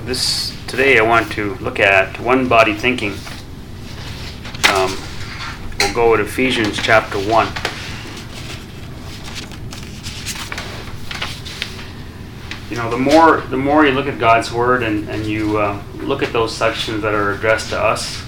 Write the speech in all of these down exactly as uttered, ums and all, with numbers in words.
this today I want to look at one body thinking. Um, we'll go to Ephesians chapter one. You know, the more the more you look at God's Word and, and you uh, look at those sections that are addressed to us,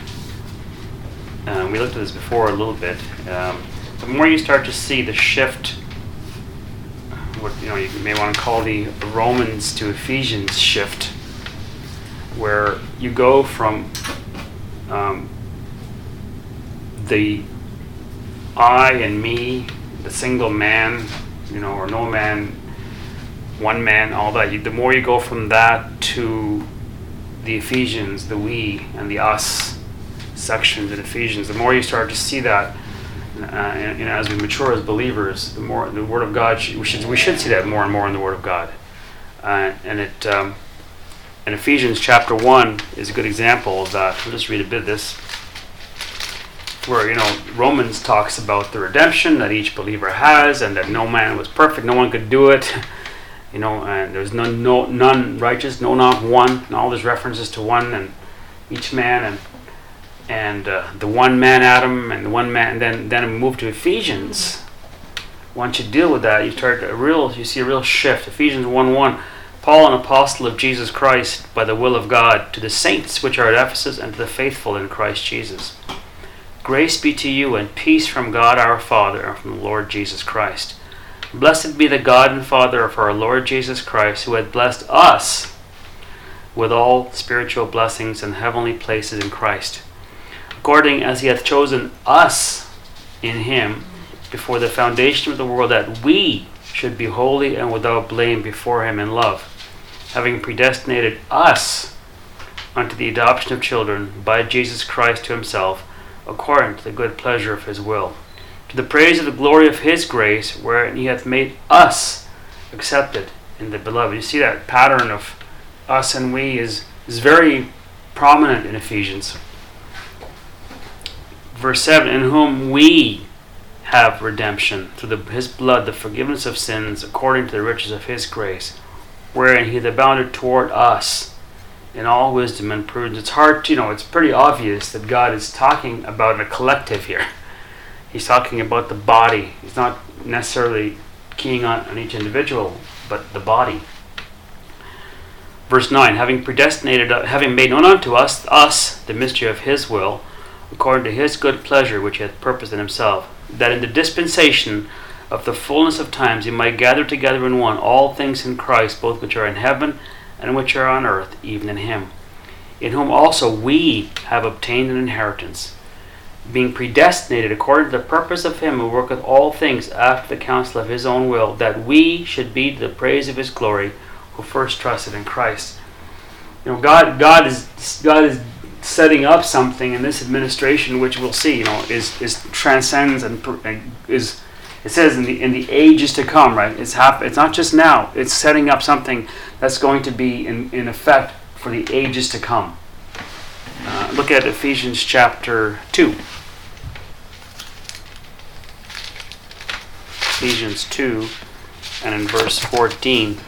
uh, we looked at this before a little bit, um, the more you start to see the shift, what you know you may want to call the Romans to Ephesians shift, where you go from um, the I and me, the single man, you know, or no man, one man, all that. You, the more you go from that to the Ephesians, the we and the us sections in Ephesians, the more you start to see that, uh, and, and as we mature as believers, the more the Word of God, we should we should see that more and more in the Word of God. Uh, and it, um, in Ephesians chapter one is a good example of that. We'll just read a bit of this, where, you know, Romans talks about the redemption that each believer has, and that no man was perfect, no one could do it. You know, and there's none, no, none righteous, no, not one. And all these references to one and each man, and and uh, the one man Adam, and the one man. And then then we move to Ephesians. Once you deal with that, you start a real, you see a real shift. Ephesians one one. Paul, an apostle of Jesus Christ, by the will of God, to the saints which are at Ephesus, and to the faithful in Christ Jesus. Grace be to you, and peace from God our Father, and from the Lord Jesus Christ. Blessed be the God and Father of our Lord Jesus Christ, who hath blessed us with all spiritual blessings in heavenly places in Christ, according as he hath chosen us in him before the foundation of the world, that we should be holy and without blame before him in love, having predestinated us unto the adoption of children by Jesus Christ to himself, according to the good pleasure of his will, to the praise of the glory of his grace, wherein he hath made us accepted in the beloved. You see that pattern of us and we is, is very prominent in Ephesians. Verse seven, in whom we have redemption through the, his blood, the forgiveness of sins, according to the riches of his grace, wherein he hath abounded toward us in all wisdom and prudence. It's hard to, you know, it's pretty obvious that God is talking about a collective here. He's talking about the body. He's not necessarily keying on, on each individual, but the body. Verse nine, having predestinated, uh, having made known unto us, us, the mystery of his will, according to his good pleasure, which he hath purposed in himself, that in the dispensation of the fullness of times he might gather together in one all things in Christ, both which are in heaven and which are on earth, even in him, in whom also we have obtained an inheritance, being predestinated according to the purpose of him who worketh all things after the counsel of his own will, that we should be to the praise of his glory, who first trusted in Christ. You know, God, God is God is setting up something in this administration, which we'll see. You know, is is transcends and, and is. It says in the in the ages to come, right? It's hap- It's not just now. It's setting up something that's going to be in, in effect for the ages to come. Uh, look at Ephesians chapter two. Ephesians two, and in verse fourteen,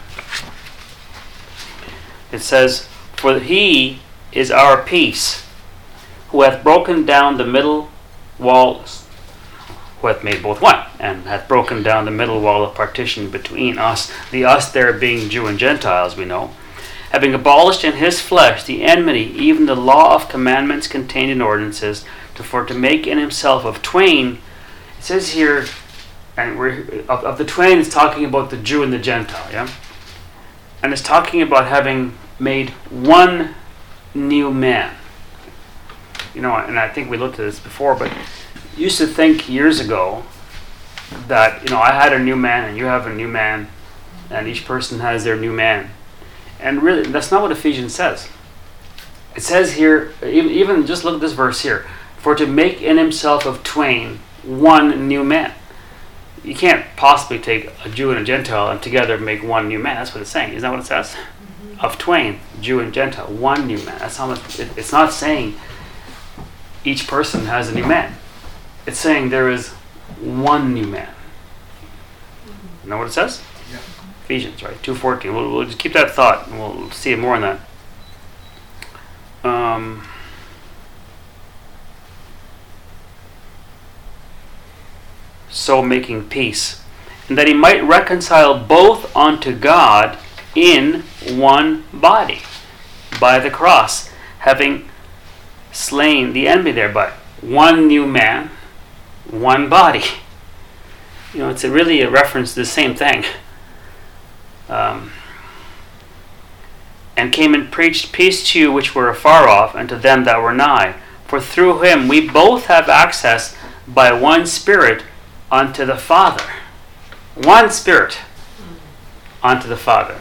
it says, for he is our peace, who hath broken down the middle wall, who hath made both one, and hath broken down the middle wall of partition between us, the us there being Jew and Gentiles, we know, having abolished in his flesh the enmity, even the law of commandments contained in ordinances, to, for to make in himself of twain. It says here, and we're, of, of the twain, it's talking about the Jew and the Gentile, yeah? And it's talking about having made one new man. You know, and I think we looked at this before, but used to think years ago that, you know, I had a new man and you have a new man, and each person has their new man. And really, that's not what Ephesians says. It says here, even, even just look at this verse here, for to make in himself of twain one new man. You can't possibly take a Jew and a Gentile and together make one new man. That's what it's saying. Isn't that what it says? Mm-hmm. Of twain, Jew and Gentile, one new man. That's how much. It, it's not saying each person has a new man. It's saying there is one new man. You know what it says? Yeah. Ephesians, right? two fourteen. We'll, we'll just keep that thought, and we'll see more on that. Um, so making peace, and that he might reconcile both unto God in one body by the cross, having slain the enemy thereby. One new man, one body. You know, it's a really a reference to the same thing. Um, and came and preached peace to you which were afar off, and to them that were nigh. For through him we both have access by one Spirit unto the Father. One Spirit unto the Father.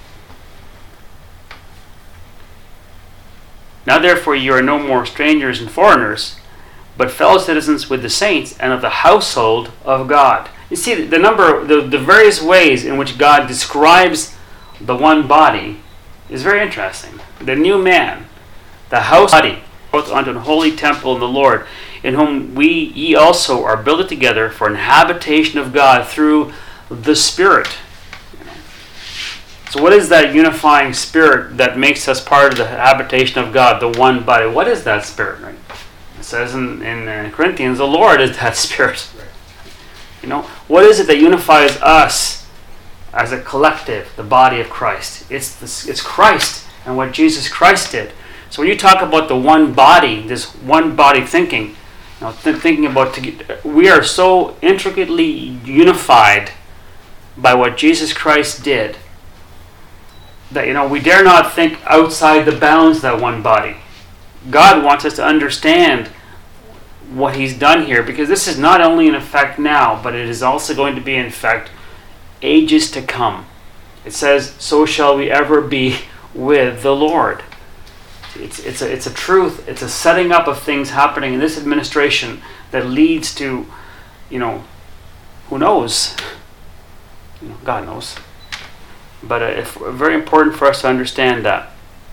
Now therefore you are no more strangers and foreigners, but fellow citizens with the saints and of the household of God. You see, the number, the, the various ways in which God describes the one body is very interesting. The new man, the house body, both unto an holy temple in the Lord, in whom we ye also are builded together for an habitation of God through the Spirit. So what is that unifying Spirit that makes us part of the habitation of God, the one body? What is that Spirit? Right? It says in, in uh, Corinthians, the Lord is that Spirit. You know, what is it that unifies us as a collective, the body of Christ? It's this, it's Christ and what Jesus Christ did. So when you talk about the one body, this one body thinking, you know, th- thinking about to, we are so intricately unified by what Jesus Christ did that, you know, we dare not think outside the bounds of that one body. God wants us to understand what he's done here, because this is not only in effect now, but it is also going to be in effect ages to come. It says, so shall we ever be with the Lord. It's, it's, a, it's a truth, it's a setting up of things happening in this administration that leads to, you know, who knows? You know, God knows. But uh, it's very important for us to understand that.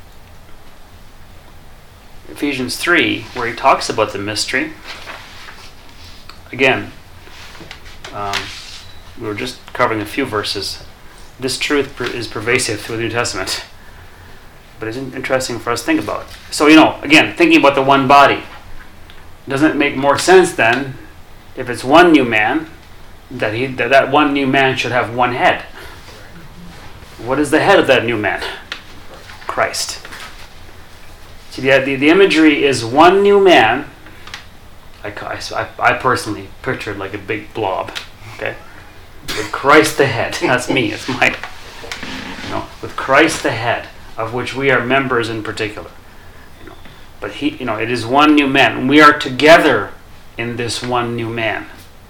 Ephesians three, where he talks about the mystery. Again, um, we were just covering a few verses. This truth is pervasive through the New Testament. But it's interesting for us to think about. So, you know, again, thinking about the one body. Doesn't it make more sense then, if it's one new man, that he that, that one new man should have one head? What is the head of that new man? Christ. See, the, the, the imagery is one new man. I, I, I personally pictured like a big blob, okay? With Christ the head. That's me. It's my, you know, with Christ the head, of which we are members in particular. You know, but he, you know, it is one new man. And we are together in this one new man.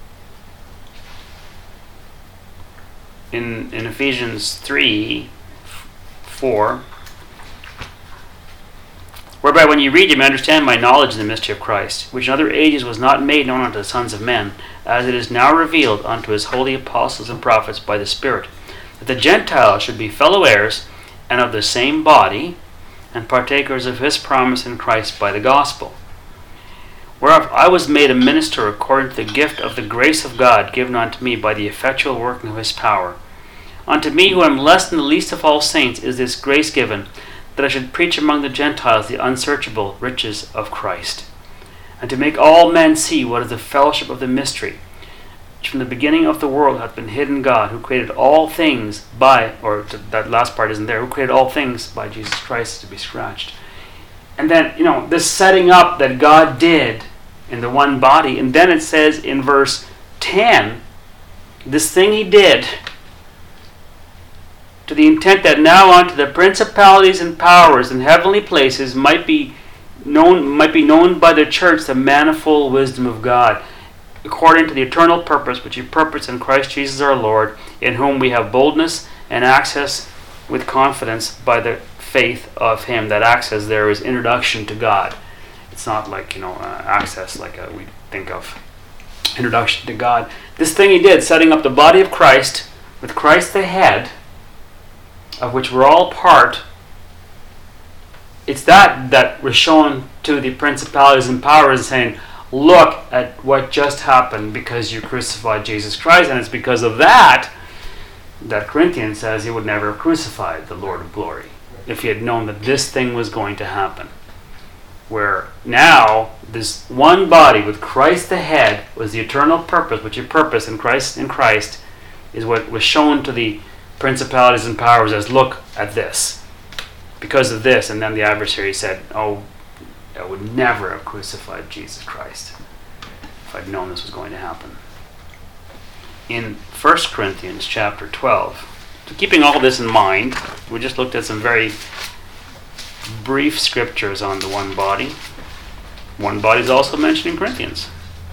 In in Ephesians three, four. Whereby when you read, you may understand my knowledge in the mystery of Christ, which in other ages was not made known unto the sons of men, as it is now revealed unto his holy apostles and prophets by the Spirit, that the Gentiles should be fellow heirs and of the same body, and partakers of his promise in Christ by the gospel. Whereof I was made a minister according to the gift of the grace of God given unto me by the effectual working of his power. Unto me, who am less than the least of all saints, is this grace given, that I should preach among the Gentiles the unsearchable riches of Christ, and to make all men see what is the fellowship of the mystery, which from the beginning of the world hath been hidden in God, who created all things by, or that last part isn't there, who created all things by Jesus Christ, to be scratched. And then, you know, this setting up that God did in the one body, and then it says in verse ten, this thing he did, to the intent that now unto the principalities and powers in heavenly places might be known might be known by the church the manifold wisdom of God, according to the eternal purpose which he purposed in Christ Jesus our Lord, in whom we have boldness and access with confidence by the faith of him. That access there is introduction to God. It's not like, you know, uh, access like uh, we think of introduction to God. This thing he did, setting up the body of Christ, with Christ the head, of which we're all part. It's that that was shown to the principalities and powers, saying, look at what just happened because you crucified Jesus Christ, and it's because of that that Corinthians says he would never have crucified the Lord of glory if he had known that this thing was going to happen. where now this one body with Christ the head was the eternal purpose, which your purpose in Christ in Christ is what was shown to the principalities and powers as, look at this. Because of this, and then the adversary said, oh, I would never have crucified Jesus Christ if I'd known this was going to happen. In First Corinthians chapter twelve, so keeping all this in mind, we just looked at some very brief scriptures on the one body. One body is also mentioned in Corinthians.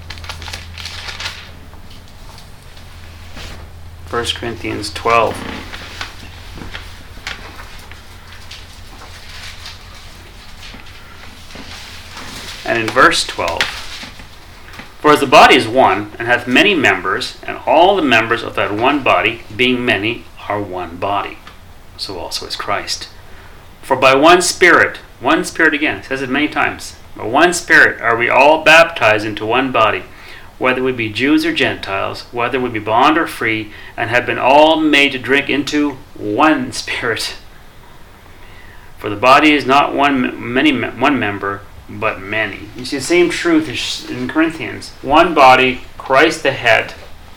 First Corinthians twelve. And in verse twelve, for as the body is one, and hath many members, and all the members of that one body, being many, are one body, so also is Christ. For by one Spirit, one Spirit again, it says it many times, by one Spirit are we all baptized into one body, whether we be Jews or Gentiles, whether we be bond or free, and have been all made to drink into one Spirit. For the body is not one many one member, but many. You see the same truth in Corinthians. One body, Christ the head,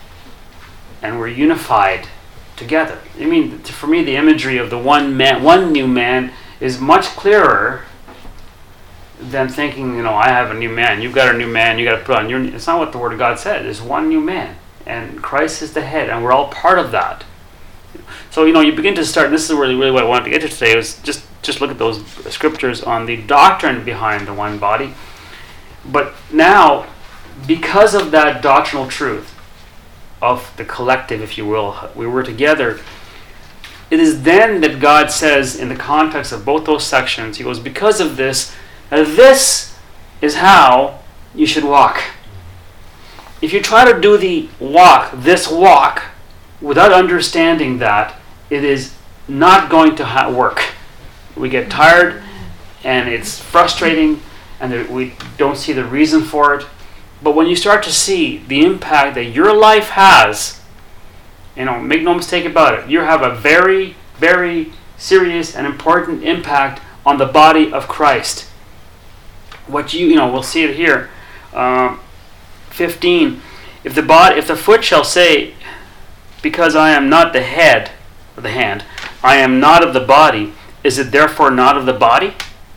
and we're unified together. I mean, for me, the imagery of the one man, one new man, is much clearer than thinking, you know, I have a new man, you've got a new man, you got to put on your. It's not what the Word of God said. There's one new man, and Christ is the head, and we're all part of that. So, you know, you begin to start, and this is really, really what I wanted to get to today, was just, just look at those scriptures on the doctrine behind the one body. But now, because of that doctrinal truth of the collective, if you will, we were together, it is then that God says, in the context of both those sections, He goes, because of this, this is how you should walk. If you try to do the walk, this walk, without understanding that, it is not going to ha- work. We get tired, and it's frustrating, and there, we don't see the reason for it. But when you start to see the impact that your life has, you know, make no mistake about it, you have a very, very serious and important impact on the body of Christ. What you, you know, we'll see it here. Uh, fifteen. If the body, if the foot shall say, because I am not the head of the hand, I am not of the body, is it therefore not of the body?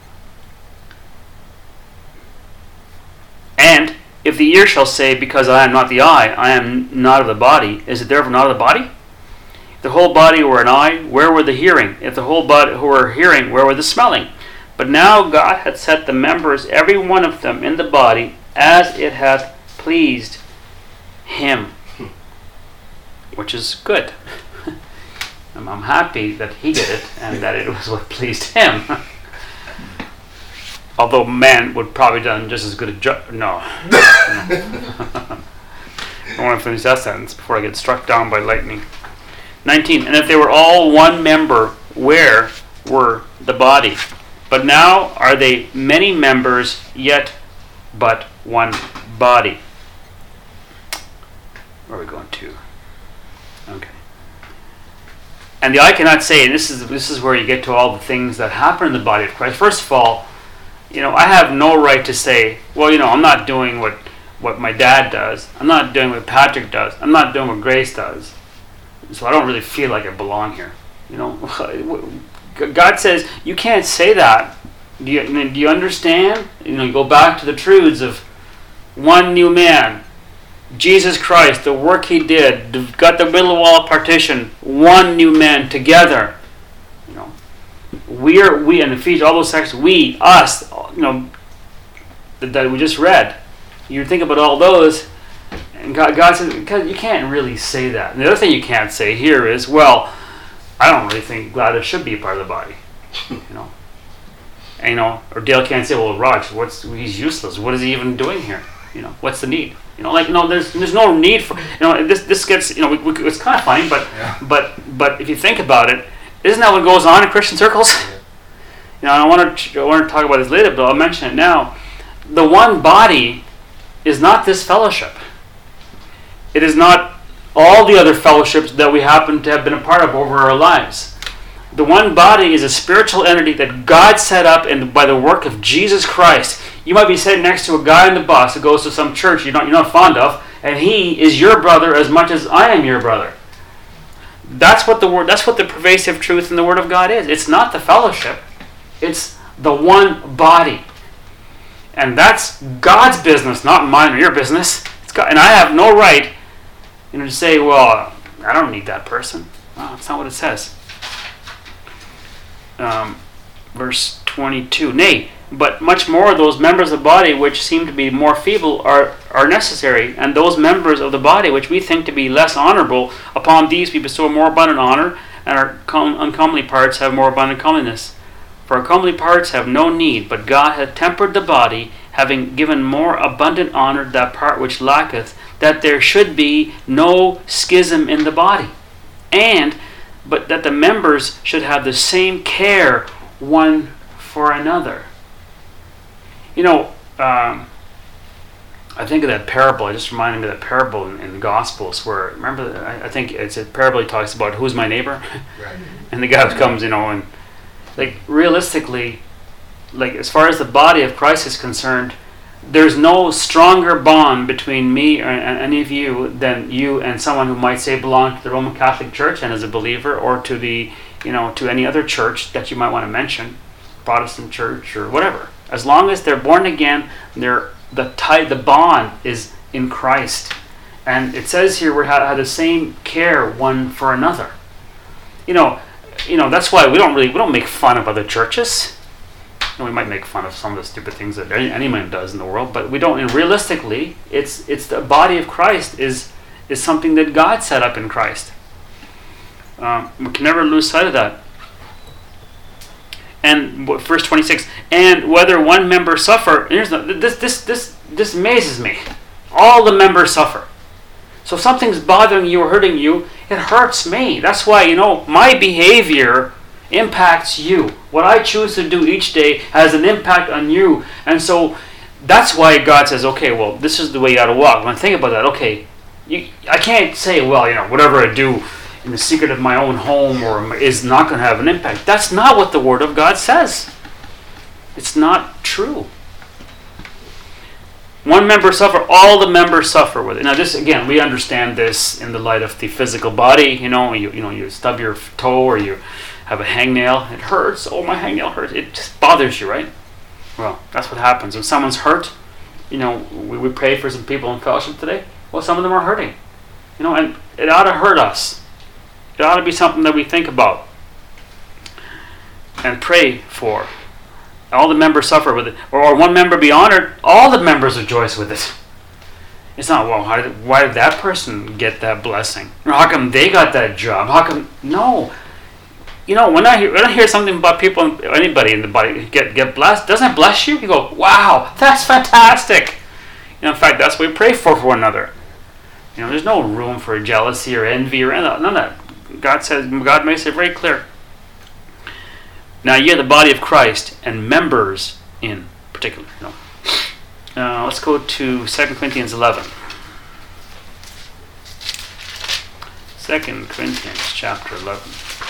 And if the ear shall say, because I am not the eye, I am not of the body, is it therefore not of the body? If the whole body were an eye, where were the hearing? If the whole body were hearing, where were the smelling? But now God hath set the members, every one of them, in the body, as it hath pleased Him. Which is good. I'm, I'm happy that He did it, and that it was what pleased Him. Although man would probably done just as good a job. No. I want to finish that sentence before I get struck down by lightning. nineteen. And if they were all one member, where were the body? But now are they many members, yet but one body. Where are we going to? Okay. And the eye cannot say, and this is this is where you get to all the things that happen in the body of Christ. First of all, you know, I have no right to say, well, you know, I'm not doing what, what my dad does. I'm not doing what Patrick does. I'm not doing what Grace does. So I don't really feel like I belong here. You know, God says, you can't say that. Do you, do you understand? You know, you go back to the truths of one new man, Jesus Christ, the work He did, got the middle wall partition, one new man together. You know, we're we in Ephesians, all those sections, we, us, you know, that, that we just read. You think about all those, and God, God says, because you can't really say that. And the other thing you can't say here is, well, I don't really think Gladys should be a part of the body. You know, and you know, or Dale can't say, well, Raj, what's he's useless. What is he even doing here? You know, what's the need? You know, like, no, there's there's no need for, you know, this this gets, you know, we, we, it's kind of funny, but yeah. but but if you think about it, isn't that what goes on in Christian circles? Yeah. You know, and I want to I want to talk about this later, but I'll mention it now. The one body is not this fellowship. It is not all the other fellowships that we happen to have been a part of over our lives. The one body is a spiritual entity that God set up and by the work of Jesus Christ. You might be sitting next to a guy on the bus who goes to some church you're not, you're not fond of, and he is your brother as much as I am your brother. That's what the word. That's what the pervasive truth in the Word of God is. It's not the fellowship. It's the one body. And that's God's business, not mine or your business. It's God, and I have no right, you know, to say, well, I don't need that person. No, that's not what it says. Um, verse twenty-two. Nay, but much more those members of the body which seem to be more feeble are, are necessary, and those members of the body which we think to be less honorable, upon these we bestow more abundant honor, and our com- uncomely parts have more abundant comeliness. For our comely parts have no need, but God hath tempered the body, having given more abundant honor to that part which lacketh, that there should be no schism in the body, and but that the members should have the same care one for another. You know, um, I think of that parable. It just reminded me of that parable in, in the Gospels where, remember, I, I think it's a parable he talks about, who's my neighbor? Right. And the guy comes, you know, and like realistically, like as far as the body of Christ is concerned, there's no stronger bond between me or, and any of you than you and someone who might say belong to the Roman Catholic Church and is a believer, or to the, you know, to any other church that you might want to mention, Protestant church or whatever. As long as they're born again, they're the tie, the bond is in Christ, and it says here we have the same care one for another. You know, you know that's why we don't really we don't make fun of other churches. And we might make fun of some of the stupid things that any, anyone does in the world, but we don't. And realistically, it's it's the body of Christ is is something that God set up in Christ. Um, we can never lose sight of that. And verse twenty-six, and whether one member suffer, here's the, this this this this amazes me. All the members suffer. So if something's bothering you or hurting you, it hurts me. That's why, you know, my behavior impacts you. What I choose to do each day has an impact on you. And so that's why God says, okay, well, this is the way you got to walk. When I think about that, okay, you, I can't say, well, you know, whatever I do in the secret of my own home or is not going to have an impact. That's not what the Word of God says. It's not true. One member suffer, all the members suffer with it. Now, this again, we understand this in the light of the physical body. You know, you you know, you stub your toe or you have a hangnail. It hurts. Oh, my hangnail hurts. It just bothers you, right? Well, that's what happens when someone's hurt. You know, we we pray for some people in fellowship today. Well, some of them are hurting. You know, and it ought to hurt us. It ought to be something that we think about and pray for. All the members suffer with it. Or, or one member be honored, all the members rejoice with it. It's not, well, how did, why did that person get that blessing? Or how come they got that job? How come? No. You know, when I hear, when I hear something about people, anybody in the body get, get blessed, doesn't it bless you? You go, wow, that's fantastic. You know, in fact, that's what we pray for for one another. You know, there's no room for jealousy or envy or none of that. God says, God makes it very clear. Now ye are the body of Christ and members in particular. No. Uh, let's go to Second Corinthians eleven. Second Corinthians chapter eleven.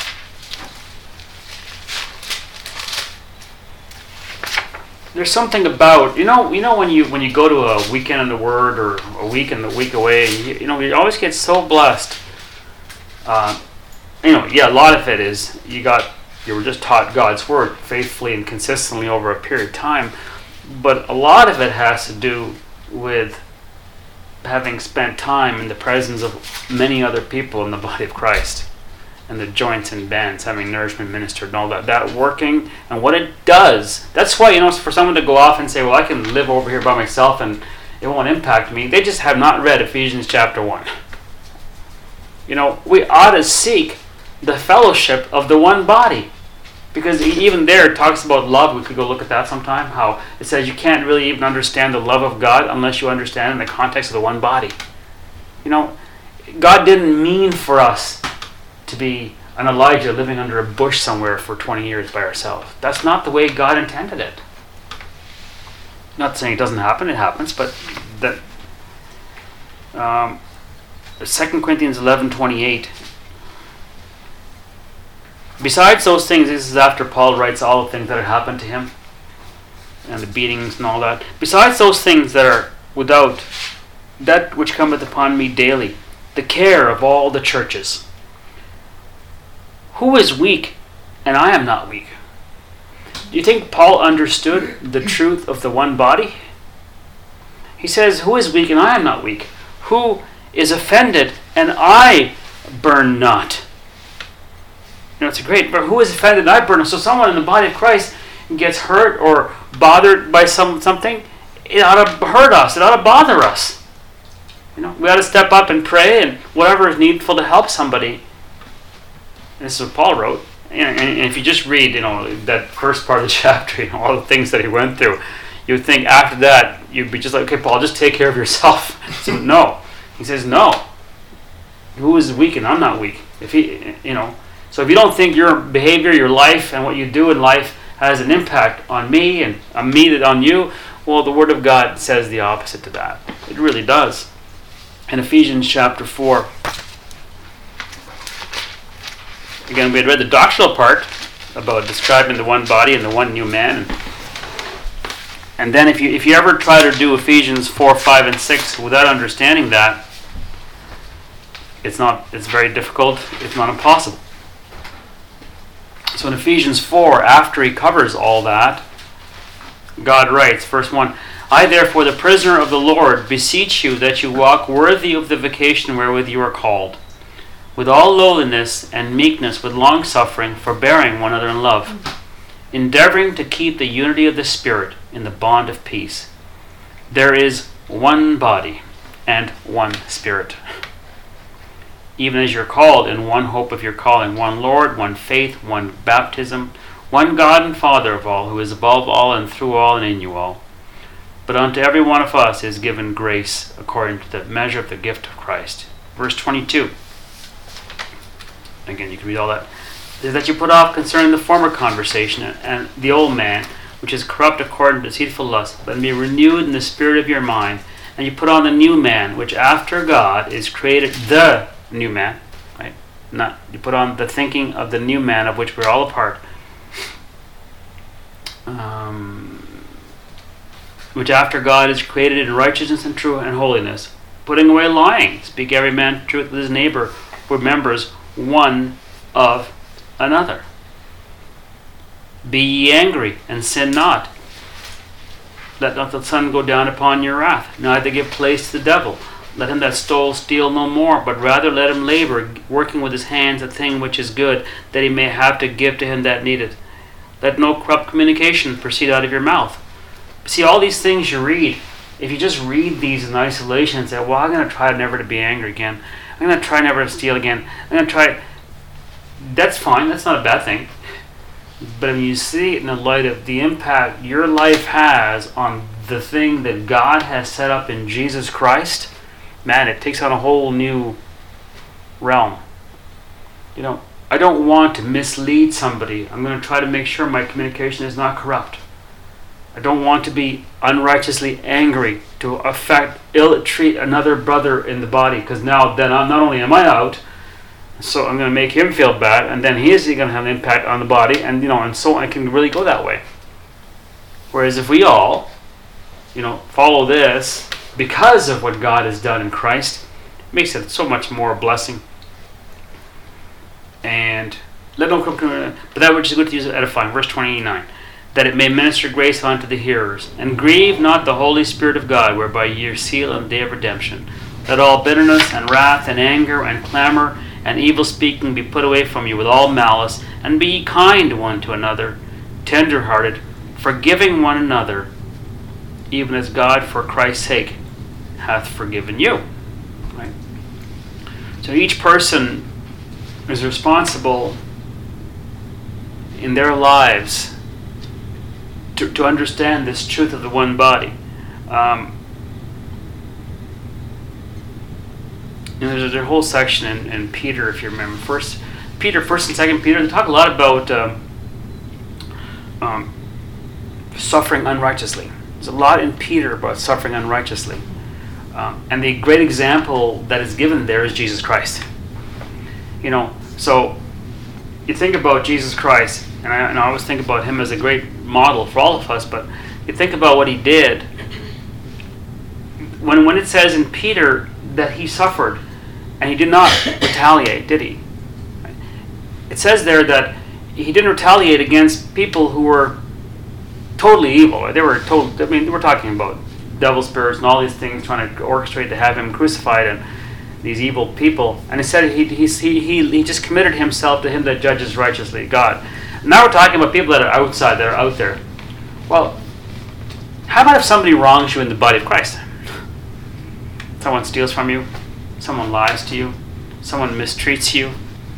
There's something about, you know, you know when you when you go to a weekend in the Word or a week in the week away, you, you know, you always get so blessed. Uh, you know, yeah, a lot of it is you got you were just taught God's Word faithfully and consistently over a period of time, but a lot of it has to do with having spent time in the presence of many other people in the body of Christ, and the joints and bands, having nourishment ministered and all that, that working and what it does. That's why, you know, for someone to go off and say, well, I can live over here by myself and it won't impact me, they just have not read Ephesians chapter one. You know, we ought to seek the fellowship of the one body. Because even there it talks about love. We could go look at that sometime. How it says you can't really even understand the love of God unless you understand in the context of the one body. You know, God didn't mean for us to be an Elijah living under a bush somewhere for twenty years by ourselves. That's not the way God intended it. Not saying it doesn't happen, it happens, but that um, Second Corinthians eleven twenty-eight. Besides those things, this is after Paul writes all the things that had happened to him, and the beatings and all that. Besides those things that are without, that which cometh upon me daily, the care of all the churches. Who is weak, and I am not weak? Do you think Paul understood the truth of the one body? He says, who is weak, and I am not weak? Who is offended, and I burn not? You know, it's a great, but who is offended, and I burn not? So someone in the body of Christ gets hurt or bothered by some something, it ought to hurt us. It ought to bother us. You know, we ought to step up and pray and whatever is needful to help somebody. And this is what Paul wrote. And, and if you just read, you know, that first part of the chapter, you know, all the things that he went through, you would think after that you'd be just like, okay, Paul, just take care of yourself. So no, he says no. Who is weak and I'm not weak? If he, you know, so if you don't think your behavior, your life, and what you do in life has an impact on me and on me that on you, well, the Word of God says the opposite to that. It really does. In Ephesians chapter four, again, we had read the doctrinal part about describing the one body and the one new man. And then if you if you ever try to do Ephesians four, five, and six without understanding that, it's not it's very difficult, if not impossible. So in Ephesians four, after he covers all that, God writes, verse one, I therefore, the prisoner of the Lord, beseech you that you walk worthy of the vocation wherewith you are called, with all lowliness and meekness, with longsuffering, forbearing one another in love, endeavoring to keep the unity of the Spirit in the bond of peace. There is one body and one Spirit, even as you're called in one hope of your calling, one Lord, one faith, one baptism, one God and Father of all, who is above all and through all and in you all. But unto every one of us is given grace according to the measure of the gift of Christ. Verse twenty-two. Again, you can read all that. Is that you put off concerning the former conversation and the old man, which is corrupt according to deceitful lust, but be renewed in the spirit of your mind, and you put on the new man, which after God is created the new man, right? Not you put on the thinking of the new man of which we're all a part. Um, which after God is created in righteousness and truth and holiness, putting away lying, speak every man truth with his neighbor, we're members one of another. Be ye angry, and sin not. Let not the sun go down upon your wrath, neither give place to the devil. Let him that stole steal no more, but rather let him labor, working with his hands a thing which is good, that he may have to give to him that needeth. Let no corrupt communication proceed out of your mouth. See, all these things you read, if you just read these in isolation and say, well, I'm going to try never to be angry again. I'm going to try never to steal again. I'm going to try... That's fine. That's not a bad thing. But when you see it in the light of the impact your life has on the thing that God has set up in Jesus Christ, man, it takes on a whole new realm. You know, I don't want to mislead somebody. I'm going to try to make sure my communication is not corrupt. I don't want to be unrighteously angry to affect, ill treat another brother in the body, because now then I'm, not only am I out, so I'm going to make him feel bad, and then he is going to have an impact on the body, and you know, and so I can really go that way. Whereas if we all, you know, follow this because of what God has done in Christ, it makes it so much more a blessing. And let no but that which is good to use edifying. Verse twenty-nine. That it may minister grace unto the hearers, and grieve not the Holy Spirit of God, whereby ye are sealed in the day of redemption. Let all bitterness and wrath and anger and clamor and evil speaking be put away from you with all malice, and be ye kind one to another, tender-hearted, forgiving one another, even as God for Christ's sake hath forgiven you. Right? So each person is responsible in their lives To, to understand this truth of the one body. Um, and there's a whole section in, in Peter, if you remember. First Peter, First and Second Peter, they talk a lot about um, um, suffering unrighteously. There's a lot in Peter about suffering unrighteously. Um, and the great example that is given there is Jesus Christ. You know, so you think about Jesus Christ, and I, and I always think about him as a great model for all of us, but you think about what he did. When, when it says in Peter that he suffered, and he did not retaliate, did he? It says there that he didn't retaliate against people who were totally evil. They were total. I mean, we're talking about devil spirits and all these things trying to orchestrate to have him crucified, and these evil people. And it said he he he he just committed himself to him that judges righteously, God. Now we're talking about people that are outside, that are out there. Well, how about if somebody wrongs you in the body of Christ? Someone steals from you, someone lies to you, someone mistreats you.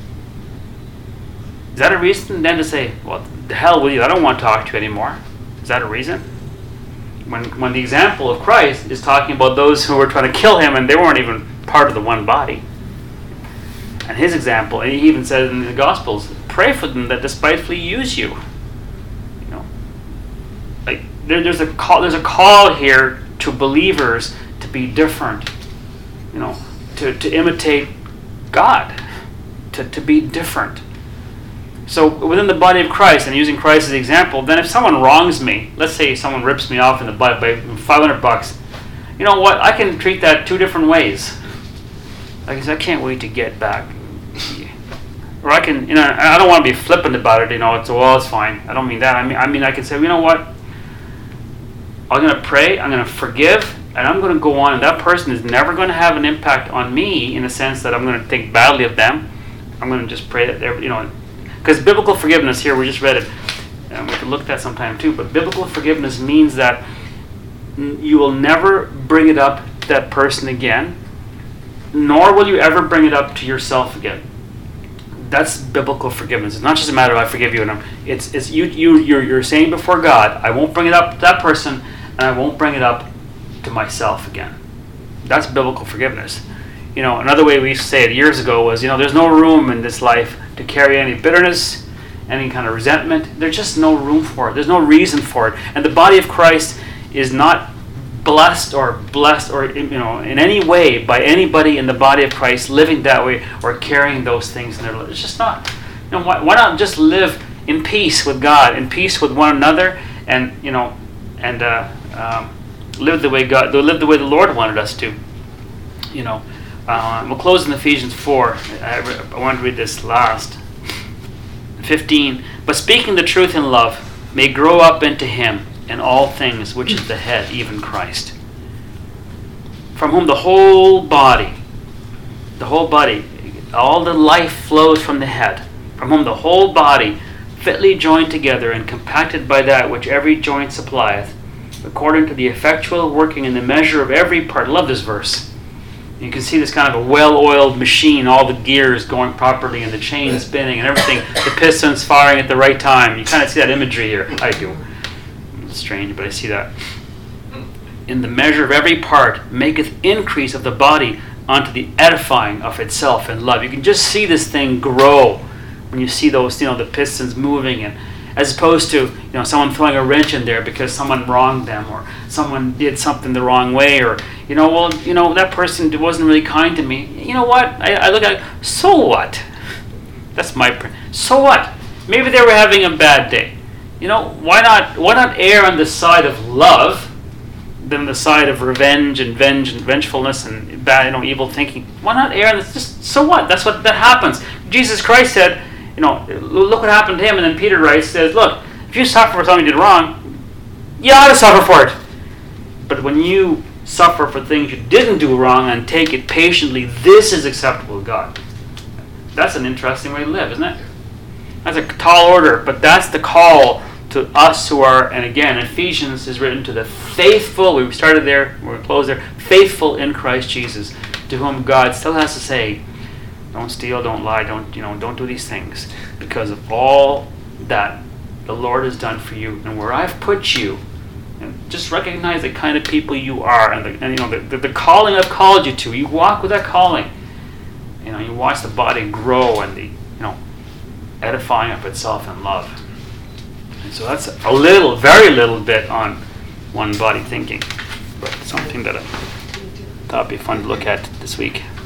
Is that a reason then to say, well, the hell with you, I don't want to talk to you anymore? Is that a reason? When when the example of Christ is talking about those who were trying to kill him and they weren't even part of the one body. And his example, and he even said in the Gospels, pray for them that despitefully use you. You know, like there, there's a call. There's a call here to believers to be different. You know, to, to imitate God, to to be different. So within the body of Christ, and using Christ as an example, then if someone wrongs me, let's say someone rips me off in the butt by five hundred bucks, you know what? I can treat that two different ways. Like I said, I can't wait to get back. Or I can, you know, I don't want to be flippant about it. You know, it's well, it's fine. I don't mean that. I mean, I mean, I can say, you know what? I'm going to pray. I'm going to forgive, and I'm going to go on. And that person is never going to have an impact on me in the sense that I'm going to think badly of them. I'm going to just pray that they're, you know. Because biblical forgiveness here, we just read it, and we can look at that sometime too, but biblical forgiveness means that you will never bring it up to that person again, nor will you ever bring it up to yourself again. That's biblical forgiveness. It's not just a matter of I forgive you, and I'm, it's it's you you you're, you're saying before God, I won't bring it up to that person, and I won't bring it up to myself again. That's biblical forgiveness. You know, another way we used to say it years ago was, you know, there's no room in this life to carry any bitterness, any kind of resentment. There's just no room for it. There's no reason for it. And the body of Christ is not blessed or blessed or, you know, in any way by anybody in the body of Christ living that way or carrying those things in their life. It's just not. You know, why, why not just live in peace with God, in peace with one another, and, you know, and uh, um, live the way God, live the way the Lord wanted us to, you know. Uh, we'll close in Ephesians four. I, I want to read this last. fifteen. But speaking the truth in love may grow up into him in all things, which is the head, even Christ. From whom the whole body, the whole body, all the life flows from the head. From whom the whole body, fitly joined together and compacted by that which every joint supplieth, according to the effectual working in the measure of every part. Love this verse. You can see this kind of a well-oiled machine, all the gears going properly and the chain spinning and everything, the pistons firing at the right time. You kind of see that imagery here. I do. It's strange, but I see that. In the measure of every part maketh increase of the body unto the edifying of itself in love. You can just see this thing grow when you see those, you know, the pistons moving, and as opposed to, you know, someone throwing a wrench in there because someone wronged them or someone did something the wrong way, or, you know, well, you know, that person wasn't really kind to me. You know what? I, I look at it, so what? That's my, pr- so what? Maybe they were having a bad day. You know, why not, why not err on the side of love than the side of revenge and venge and vengefulness and bad, you know, evil thinking? Why not err on this? Just, so what? That's what, that happens. Jesus Christ said, you know, look what happened to him. And then Peter writes, says, look, if you suffer for something you did wrong, you ought to suffer for it. But when you suffer for things you didn't do wrong and take it patiently, this is acceptable to God. That's an interesting way to live, isn't it? That's a tall order, but that's the call to us who are, and again, Ephesians is written to the faithful, we started there, we're going to close there, faithful in Christ Jesus, to whom God still has to say, don't steal, don't lie, don't, you know, don't do these things, because of all that the Lord has done for you and where I've put you. And just recognize the kind of people you are, and, the, and you know the, the, the calling I've called you to. You walk with that calling. You know, you watch the body grow and the, you know, edifying of itself in love. And so that's a little, very little bit on one body thinking, but something that I thought would be fun to look at this week.